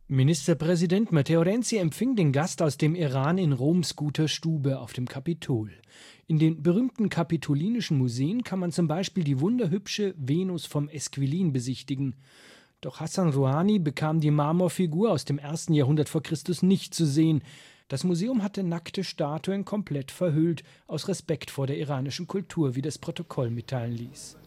Ministerpräsident Matteo Renzi empfing den Gast aus dem Iran in Roms guter Stube auf dem Kapitol. In den berühmten kapitolinischen Museen kann man zum Beispiel die wunderhübsche Venus vom Esquilin besichtigen. Doch Hassan Rouhani bekam die Marmorfigur aus dem 1. Jahrhundert vor Christus nicht zu sehen. Das Museum hatte nackte Statuen komplett verhüllt, aus Respekt vor der iranischen Kultur, wie das Protokoll mitteilen ließ.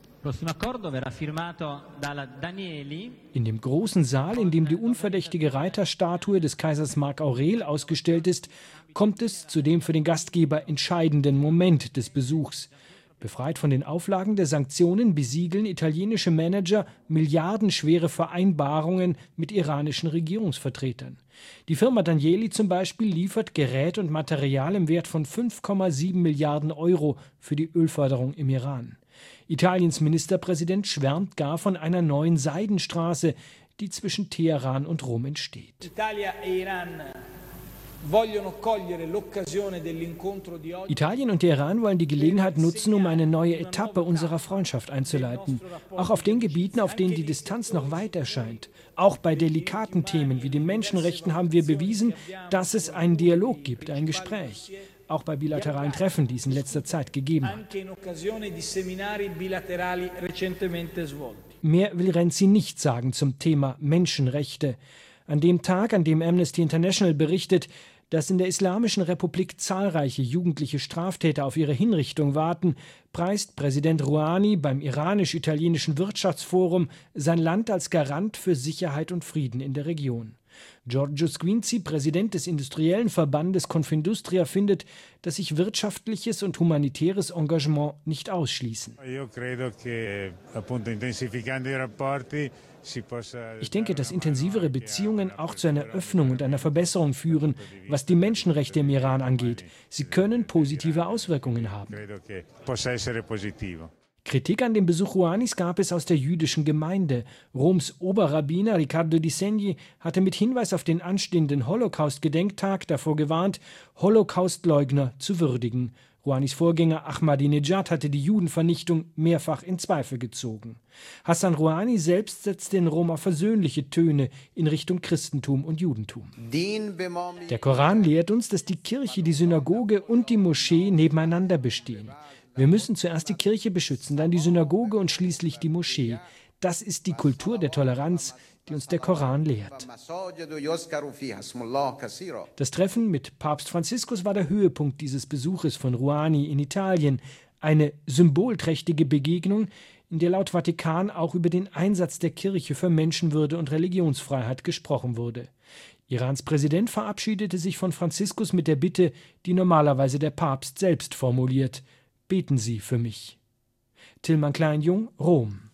In dem großen Saal, in dem die unverdächtige Reiterstatue des Kaisers Mark Aurel ausgestellt ist, kommt es zu dem für den Gastgeber entscheidenden Moment des Besuchs. Befreit von den Auflagen der Sanktionen besiegeln italienische Manager milliardenschwere Vereinbarungen mit iranischen Regierungsvertretern. Die Firma Danieli zum Beispiel liefert Gerät und Material im Wert von 5,7 Milliarden Euro für die Ölförderung im Iran. Italiens Ministerpräsident schwärmt gar von einer neuen Seidenstraße, die zwischen Teheran und Rom entsteht. Italien und der Iran wollen die Gelegenheit nutzen, um eine neue Etappe unserer Freundschaft einzuleiten. Auch auf den Gebieten, auf denen die Distanz noch weit erscheint. Auch bei delikaten Themen wie den Menschenrechten haben wir bewiesen, dass es einen Dialog gibt, ein Gespräch. Auch bei bilateralen Treffen, die es in letzter Zeit gegeben hat. Mehr will Renzi nicht sagen zum Thema Menschenrechte. An dem Tag, an dem Amnesty International berichtet, dass in der Islamischen Republik zahlreiche jugendliche Straftäter auf ihre Hinrichtung warten, preist Präsident Rouhani beim Iranisch-Italienischen Wirtschaftsforum sein Land als Garant für Sicherheit und Frieden in der Region. Giorgio Squinzi, Präsident des industriellen Verbandes Confindustria, findet, dass sich wirtschaftliches und humanitäres Engagement nicht ausschließen. Ich denke, dass intensivere Beziehungen auch zu einer Öffnung und einer Verbesserung führen, was die Menschenrechte im Iran angeht. Sie können positive Auswirkungen haben. Kritik an dem Besuch Rouhanis gab es aus der jüdischen Gemeinde. Roms Oberrabbiner Riccardo Di Segni hatte mit Hinweis auf den anstehenden Holocaust-Gedenktag davor gewarnt, Holocaustleugner zu würdigen. Rouhanis Vorgänger Ahmadinejad hatte die Judenvernichtung mehrfach in Zweifel gezogen. Hassan Rouhani selbst setzte in Rom auf versöhnliche Töne in Richtung Christentum und Judentum. Der Koran lehrt uns, dass die Kirche, die Synagoge und die Moschee nebeneinander bestehen. Wir müssen zuerst die Kirche beschützen, dann die Synagoge und schließlich die Moschee. Das ist die Kultur der Toleranz, die uns der Koran lehrt. Das Treffen mit Papst Franziskus war der Höhepunkt dieses Besuches von Rouhani in Italien. Eine symbolträchtige Begegnung, in der laut Vatikan auch über den Einsatz der Kirche für Menschenwürde und Religionsfreiheit gesprochen wurde. Irans Präsident verabschiedete sich von Franziskus mit der Bitte, die normalerweise der Papst selbst formuliert: Beten Sie für mich. Tilman Klein-Jung, Rom.